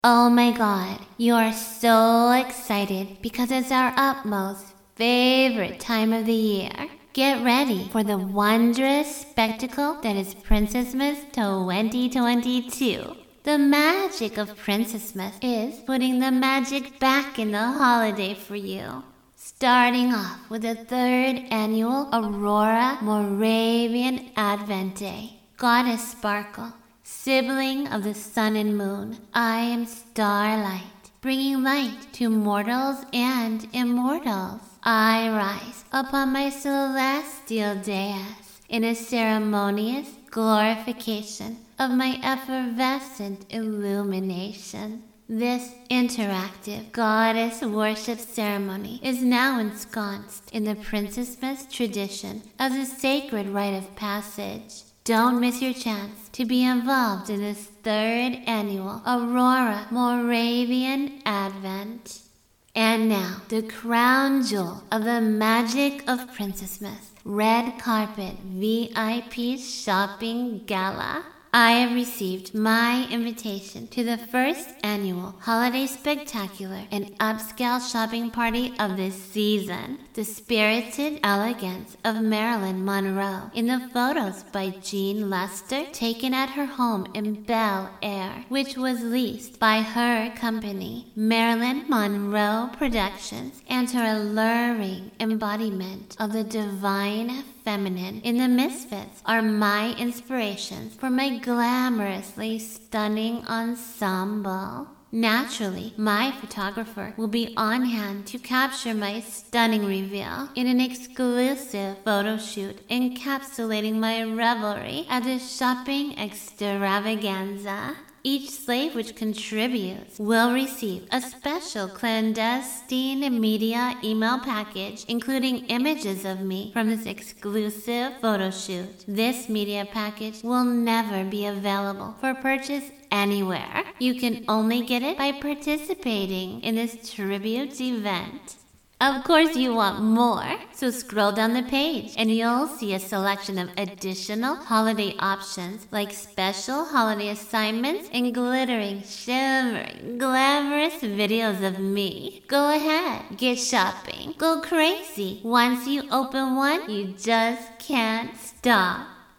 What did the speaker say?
Oh my god, you are so excited because it's our utmost favorite time of the year. Get ready for the wondrous spectacle that is Princessmas 2022. The magic of Princessmas is putting the magic back in the holiday for you. Starting off with the third annual Aurora Moravian Advent Day. Goddess Sparkle, sibling of the sun and moon, I am starlight, bringing light to mortals and immortals. I rise upon my celestial dais in a ceremonious glorification of my effervescent illumination. This interactive goddess worship ceremony is now ensconced in the Princessmas tradition as a sacred rite of passage. Don't miss your chance to be involved in this third annual Aurora Moravian Advent. And now, the crown jewel of the magic of Princessmas, Red Carpet VIP Shopping Gala. I have received my invitation to the first annual Holiday Spectacular and upscale shopping party of this season. The spirited elegance of Marilyn Monroe in the photos by Jean Lester taken at her home in Bel Air, which was leased by her company, Marilyn Monroe Productions, and her alluring embodiment of the divine feminine in the Misfits are my inspirations for my glamorously stunning ensemble. Naturally, my photographer will be on hand to capture my stunning reveal in an exclusive photo shoot encapsulating my revelry at the shopping extravaganza. Each slave which contributes will receive a special clandestine media email package including images of me from this exclusive photo shoot. This media package will never be available for purchase anywhere. You can only get it by participating in this tribute event. Of course you want more, so scroll down the page and you'll see a selection of additional holiday options like special holiday assignments and glittering, shimmering, glamorous videos of me. Go ahead, get shopping, go crazy. Once you open one, you just can't stop.